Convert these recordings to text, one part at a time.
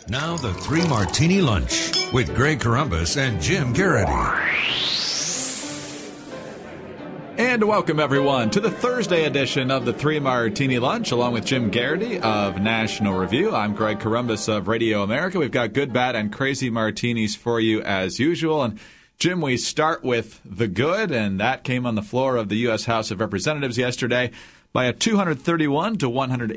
Now the Three Martini Lunch with Greg Corombos and Jim Garrity. And welcome, everyone, to the Thursday edition of the Three Martini Lunch, along with Jim Garrity of National Review. I'm Greg Corombos of Radio America. We've got good, bad, and crazy martinis for you as usual. And Jim, we start with the good, and that came on the floor of the U.S. House of Representatives yesterday by a 231 to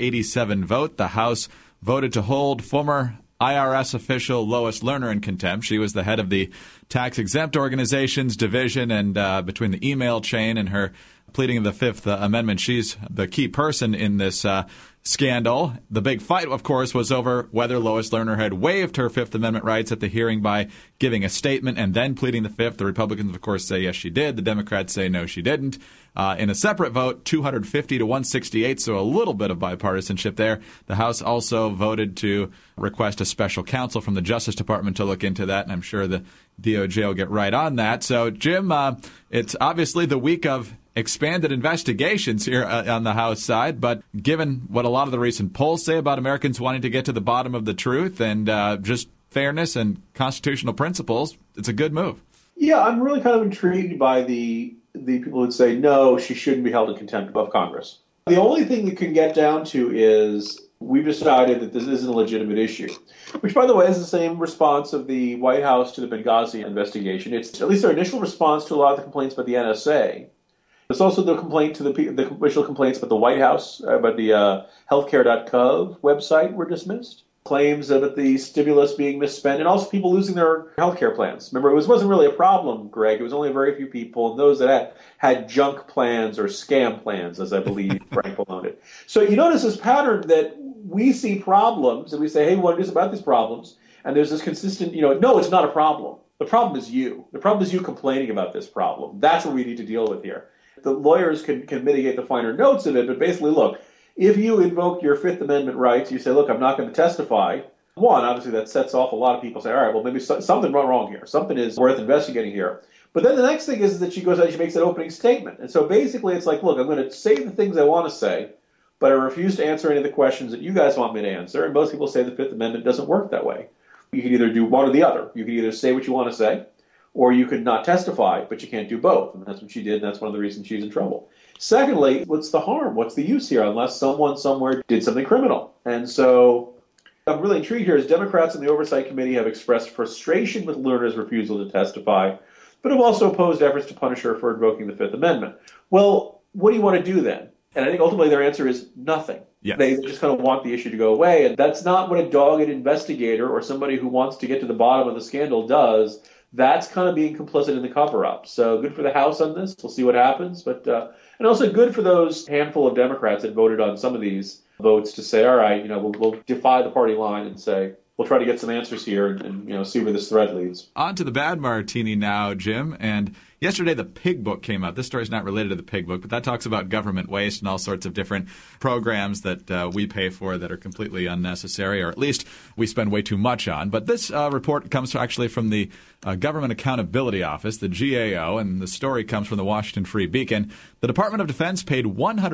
187 vote. The House voted to hold former IRS official Lois Lerner in contempt. She was the head of the tax-exempt organizations division, and between the email chain and her pleading of the Fifth Amendment, she's the key person in this scandal. The big fight, of course, was over whether Lois Lerner had waived her Fifth Amendment rights at the hearing by giving a statement and then pleading the Fifth. The Republicans, of course, say yes, she did. The Democrats say no, she didn't. In a separate vote, 250 to 168, so a little bit of bipartisanship there. The House also voted to request a special counsel from the Justice Department to look into that, and I'm sure the DOJ will get right on that. So, Jim, it's obviously the week of expanded investigations here on the House side, but given what a lot of the recent polls say about Americans wanting to get to the bottom of the truth and just fairness and constitutional principles, it's a good move. Yeah, I'm really kind of intrigued by the people who would say, no, she shouldn't be held in contempt of Congress. The only thing you can get down to is we've decided that this isn't a legitimate issue, which, by the way, is the same response of the White House to the Benghazi investigation. It's at least their initial response to a lot of the complaints about the NSA. It's also the complaint to the initial complaints about the White House, about the healthcare.gov website were dismissed. Claims about the stimulus being misspent, and also people losing their healthcare plans. Remember, it wasn't really a problem, Greg. It was only a very few people, and those that had junk plans or scam plans, as I believe Frank owned it. So you notice this pattern that we see problems, and we say, hey, what is about these problems? And there's this consistent, no, it's not a problem. The problem is you. The problem is you complaining about this problem. That's what we need to deal with here. The lawyers can mitigate the finer notes of it, but basically, look, if you invoke your Fifth Amendment rights, you say, look, I'm not going to testify. One, obviously, that sets off a lot of people say, all right, well, maybe something went wrong here. Something is worth investigating here. But then the next thing is that she goes out and she makes an opening statement. And so basically it's like, look, I'm going to say the things I want to say, but I refuse to answer any of the questions that you guys want me to answer. And most people say the Fifth Amendment doesn't work that way. You can either do one or the other. You can either say what you want to say, or you could not testify, but you can't do both. And that's what she did, and that's one of the reasons she's in trouble. Secondly, what's the harm? What's the use here unless someone somewhere did something criminal? And so I'm really intrigued here as Democrats in the Oversight Committee have expressed frustration with Lerner's refusal to testify, but have also opposed efforts to punish her for invoking the Fifth Amendment. Well, what do you want to do then? And I think ultimately their answer is nothing. Yes. They just kind of want the issue to go away. And that's not what a dogged investigator or somebody who wants to get to the bottom of the scandal does. That's kind of being complicit in the cover-up. So good for the House on this. We'll see what happens. But and also good for those handful of Democrats that voted on some of these votes to say, all right, we'll defy the party line and say, we'll try to get some answers here and see where this thread leads. On to the bad martini now, Jim. And yesterday the Pig Book came out. This story is not related to the Pig Book, but that talks about government waste and all sorts of different programs that we pay for that are completely unnecessary, or at least we spend way too much on. But this report comes actually from the Government Accountability Office, the GAO, and the story comes from the Washington Free Beacon. The Department of Defense paid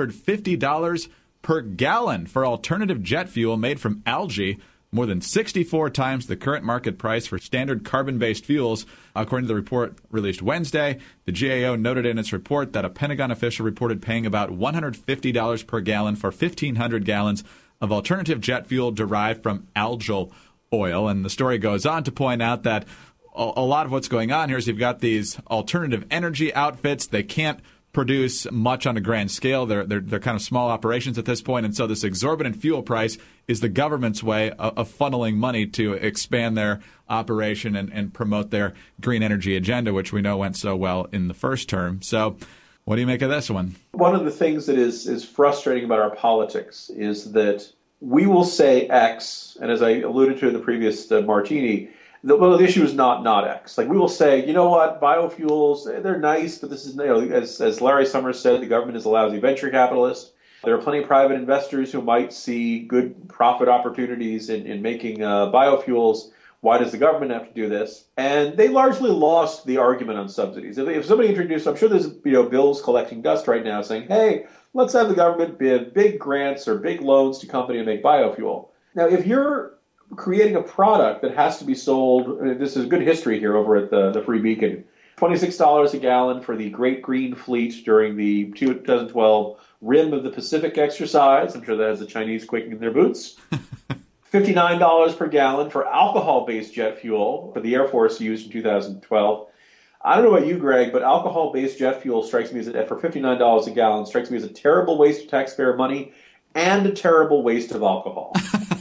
$150 per gallon for alternative jet fuel made from algae, more than 64 times the current market price for standard carbon-based fuels. According to the report released Wednesday, the GAO noted in its report that a Pentagon official reported paying about $150 per gallon for 1,500 gallons of alternative jet fuel derived from algal oil. And the story goes on to point out that a lot of what's going on here is you've got these alternative energy outfits. They can't produce much on a grand scale. They're kind of small operations at this point, and so this exorbitant fuel price is the government's way of funneling money to expand their operation and promote their green energy agenda, which we know went so well in the first term. So what do you make of this one? One of the things that is frustrating about our politics is that we will say X, and as I alluded to in the previous martini, the issue is not X. Like, we will say, you know what, biofuels, they're nice, but this is, as Larry Summers said, the government is a lousy venture capitalist. There are plenty of private investors who might see good profit opportunities in making biofuels. Why does the government have to do this? And they largely lost the argument on subsidies. If somebody introduced, I'm sure there's bills collecting dust right now saying, hey, let's have the government bid big grants or big loans to companies to make biofuel. Now, if you're creating a product that has to be sold. This is good history here over at the Free Beacon. $26 a gallon for the Great Green Fleet during the 2012 Rim of the Pacific exercise. I'm sure that has the Chinese quaking in their boots. $59 per gallon for alcohol-based jet fuel for the Air Force used in 2012. I don't know about you, Greg, but alcohol-based jet fuel strikes me as, for $59 a gallon, strikes me as a terrible waste of taxpayer money and a terrible waste of alcohol.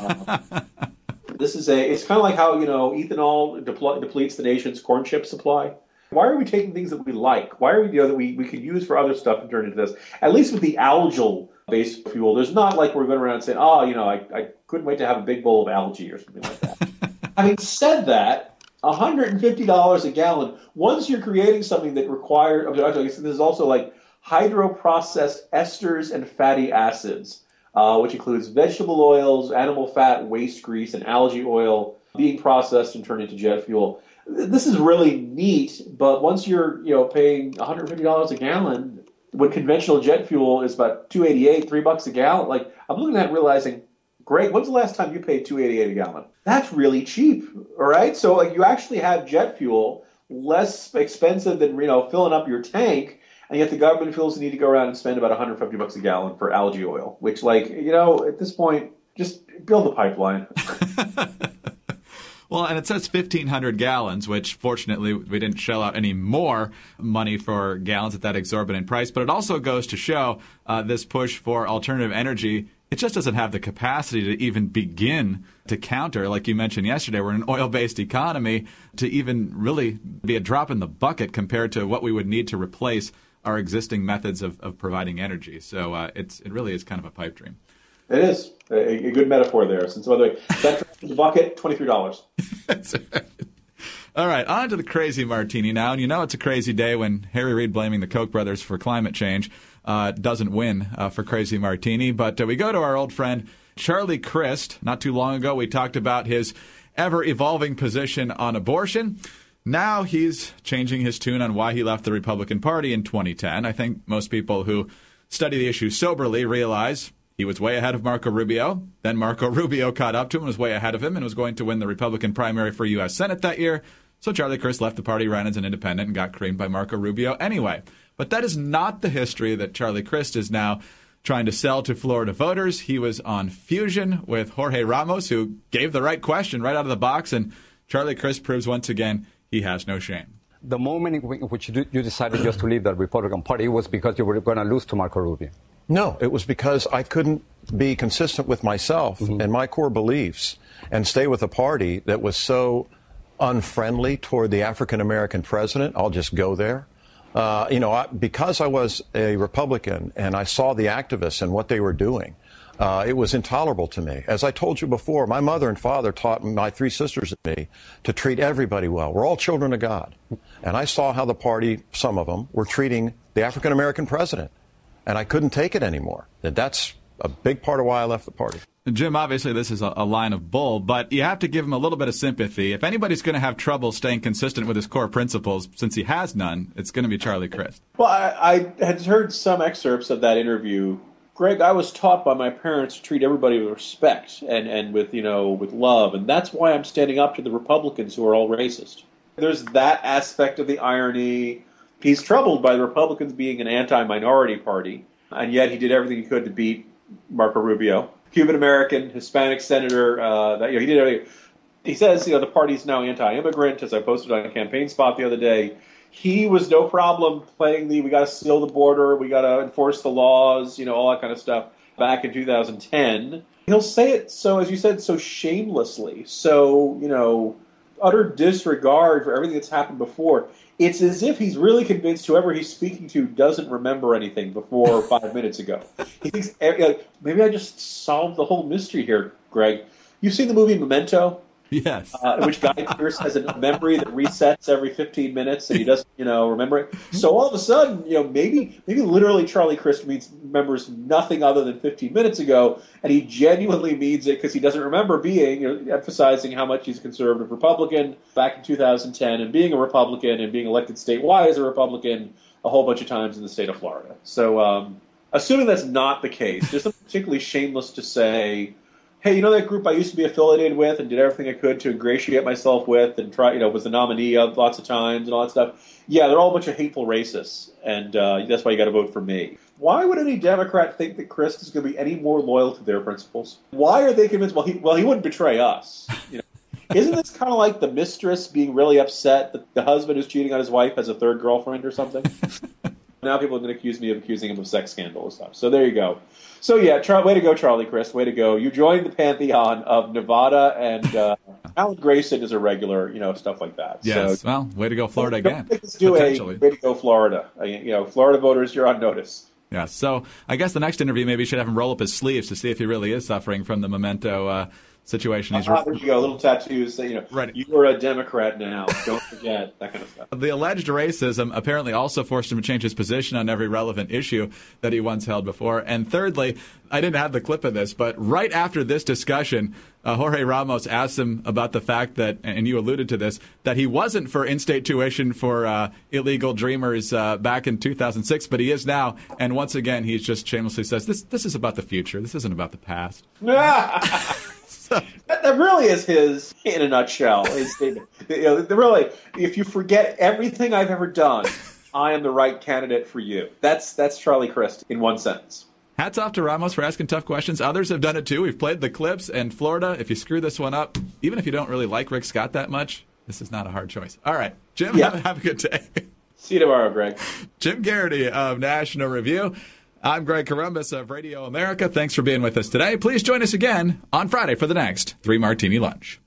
It's kind of like how, ethanol depletes the nation's corn chip supply. Why are we taking things that we like? Why are we, that we could use for other stuff and turn into this? At least with the algal-based fuel, there's not like we're going around saying, I couldn't wait to have a big bowl of algae or something like that. Having said that, $150 a gallon, once you're creating something that requires, this is also like hydroprocessed esters and fatty acids, which includes vegetable oils, animal fat, waste grease, and algae oil being processed and turned into jet fuel. This is really neat, but once you're paying $150 a gallon, when conventional jet fuel is about $2.88, $3 a gallon, like I'm looking at it realizing, Greg, when's the last time you paid $2.88 a gallon? That's really cheap, all right? So like you actually have jet fuel less expensive than filling up your tank, and yet the government feels the need to go around and spend about $150 a gallon for algae oil, which at this point, just build the pipeline. Well, and it says 1,500 gallons, which fortunately we didn't shell out any more money for gallons at that exorbitant price. But it also goes to show this push for alternative energy, it just doesn't have the capacity to even begin to counter, like you mentioned yesterday, we're in an oil-based economy, to even really be a drop in the bucket compared to what we would need to replace our existing methods of providing energy. So it really is kind of a pipe dream. It is a good metaphor there. Since, by the way, that the bucket, $23. That's right. All right, on to the crazy martini now. And it's a crazy day when Harry Reid blaming the Koch brothers for climate change doesn't win for crazy martini. But we go to our old friend Charlie Crist. Not too long ago, we talked about his ever-evolving position on abortion. Now he's changing his tune on why he left the Republican Party in 2010. I think most people who study the issue soberly realize he was way ahead of Marco Rubio. Then Marco Rubio caught up to him and was way ahead of him and was going to win the Republican primary for U.S. Senate that year. So Charlie Crist left the party, ran as an independent, and got creamed by Marco Rubio anyway. But that is not the history that Charlie Crist is now trying to sell to Florida voters. He was on Fusion with Jorge Ramos, who gave the right question right out of the box, and Charlie Crist proves once again he has no shame. The moment in which you decided just to leave the Republican Party was because you were going to lose to Marco Rubio. No, it was because I couldn't be consistent with myself and my core beliefs and stay with a party that was so unfriendly toward the African-American president. I'll just go there. Because I was a Republican and I saw the activists and what they were doing, it was intolerable to me. As I told you before, my mother and father taught my three sisters and me to treat everybody well. We're all children of God. And I saw how the party, some of them, were treating the African-American president. And I couldn't take it anymore. That's a big part of why I left the party. Jim, obviously this is a line of bull, but you have to give him a little bit of sympathy. If anybody's going to have trouble staying consistent with his core principles, since he has none, it's going to be Charlie Crist. Well, I had heard some excerpts of that interview. Greg, I was taught by my parents to treat everybody with respect and with love, and that's why I'm standing up to the Republicans who are all racist. There's that aspect of the irony. He's troubled by the Republicans being an anti-minority party, and yet he did everything he could to beat Marco Rubio, Cuban-American, Hispanic senator. He did everything. He says, the party's now anti-immigrant, as I posted on a campaign spot the other day. He was no problem playing we got to seal the border, we got to enforce the laws, all that kind of stuff back in 2010. He'll say it so, as you said, so shamelessly, so, utter disregard for everything that's happened before. It's as if he's really convinced whoever he's speaking to doesn't remember anything before 5 minutes ago. He thinks, maybe I just solved the whole mystery here, Greg. You've seen the movie Memento? Yes. In which Guy Pearce has a memory that resets every 15 minutes and he doesn't, remember it. So all of a sudden, maybe literally Charlie Crist remembers nothing other than 15 minutes ago, and he genuinely means it because he doesn't remember being, emphasizing how much he's a conservative Republican back in 2010 and being a Republican and being elected statewide as a Republican a whole bunch of times in the state of Florida. So assuming that's not the case, there's something particularly shameless to say, hey, you know that group I used to be affiliated with and did everything I could to ingratiate myself with and try, was the nominee of lots of times and all that stuff. Yeah, they're all a bunch of hateful racists, and that's why you got to vote for me. Why would any Democrat think that Crist is going to be any more loyal to their principles? Why are they convinced? Well, he wouldn't betray us. Isn't this kind of like the mistress being really upset that the husband who's cheating on his wife has a third girlfriend or something? Now people are going to accuse me of accusing him of sex scandal and stuff. So there you go. So yeah, way to go, Charlie Crist. Way to go. You joined the pantheon of Nevada, and Alan Grayson is a regular, stuff like that. Yes. So, well, way to go, Florida again. Let's do way to go, Florida. Florida voters, you're on notice. Yeah. So I guess the next interview, maybe you should have him roll up his sleeves to see if he really is suffering from the memento situation. There you go, little tattoos. Right. You are a Democrat now. Don't forget that kind of stuff. The alleged racism apparently also forced him to change his position on every relevant issue that he once held before. And thirdly, I didn't have the clip of this, but right after this discussion, Jorge Ramos asked him about the fact that, and you alluded to this, that he wasn't for in-state tuition for illegal dreamers back in 2006, but he is now. And once again, he just shamelessly says, this is about the future. This isn't about the past. That really is his, in a nutshell. Really, if you forget everything I've ever done, I am the right candidate for you. That's Charlie Crist in one sentence. Hats off to Ramos for asking tough questions. Others have done it too. We've played the clips. And Florida, if you screw this one up, even if you don't really like Rick Scott that much, this is not a hard choice. All right, Jim, have a good day. See you tomorrow, Greg. Jim Garrity of National Review. I'm Greg Corombos of Radio America. Thanks for being with us today. Please join us again on Friday for the next 3 Martini Lunch.